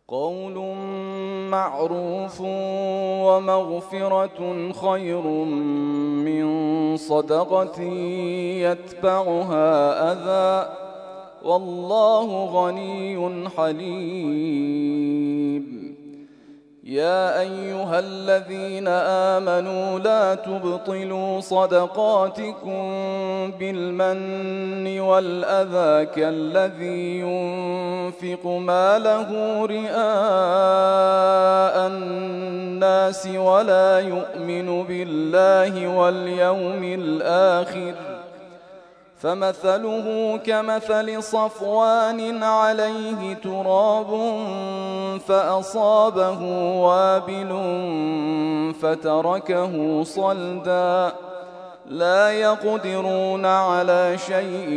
قول معروف ومغفرة خير من صدقة يتبعها أذى، والله غني حليم. يا أيها الذين آمنوا لا تبطلوا صدقاتكم بالمن والأذى كالذي ينفق ماله رئاء الناس ولا يؤمن بالله واليوم الآخر، فمثله كمثل صفوان عليه تراب فأصابه وابل فتركه صلدا، لا يقدرون على شيء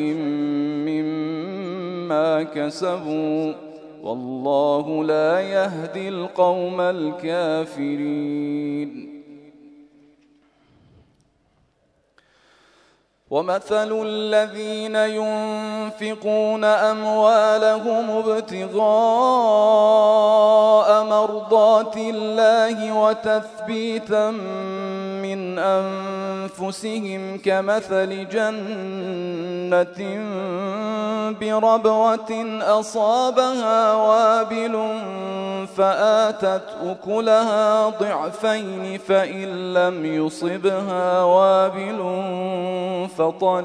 مما كسبوا، والله لا يهدي القوم الكافرين. ومثل الذين ينفقون أموالهم ابتغاء مرضات الله وتثبيتا من أنفسهم كمثل جنة بربوة أصابها وابل فآتت أكلها ضعفين فإن لم يصبها وابل فطل،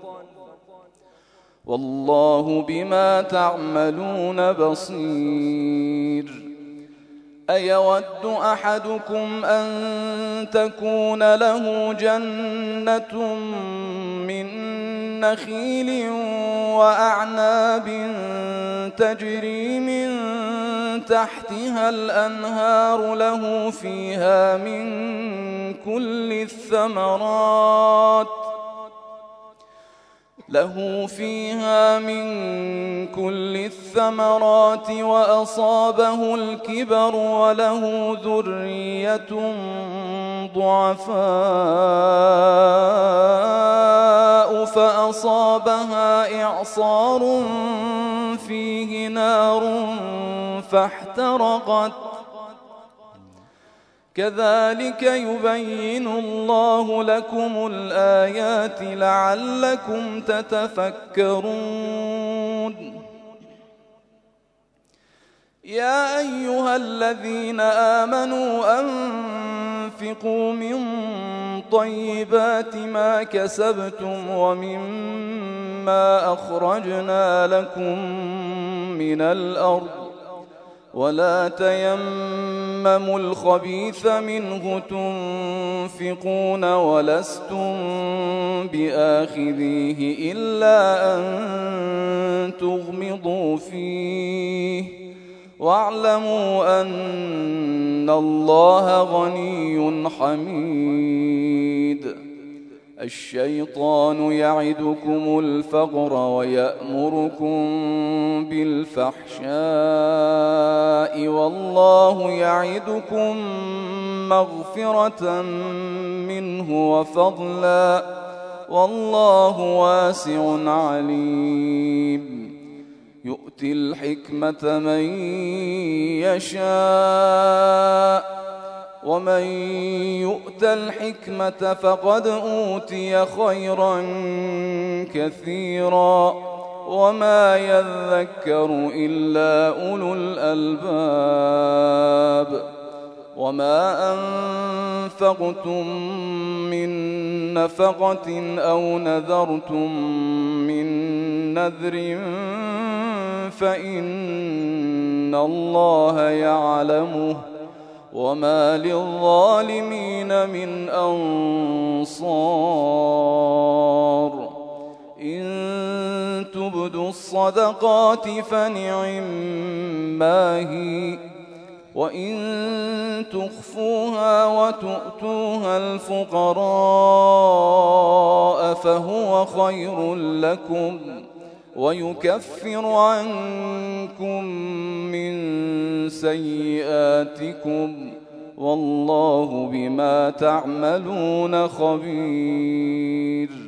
والله بما تعملون بصير. أيود أحدكم أن تكون له جنة من نخيل وأعناب تجري من تحتها الأنهار له فيها من كل الثمرات وأصابه الكبر وله ذرية ضعفاء فأصابها إعصار فيه نار فاحترقت، كذلك يبين الله لكم الآيات لعلكم تتفكرون. يا أيها الذين آمنوا أنفقوا من طيبات ما كسبتم ومما أخرجنا لكم من الأرض، ولا تيمموا الخبيث منه تنفقون ولستم بآخذيه إلا أن تغمضوا فيه، واعلموا أن الله غني حميد. الشيطان يعدكم الفقر ويأمركم بالفحشاء، والله يعدكم مغفرة منه وفضلا، والله واسع عليم. يؤتي الحكمة من يشاء، ومن يؤت الحكمة فقد أوتي خيرا كثيرا، وما يذكر إلا أولو الألباب. وما أنفقتم من نفقة أو نذرتم من نذر فإن الله يعلمه، وما للظالمين من أنصار. إن تبدوا الصدقات فنعما هي، وإن تخفوها وتؤتوها الفقراء فهو خير لكم، ويكفر عنكم من سيئاتكم، والله بما تعملون خبير.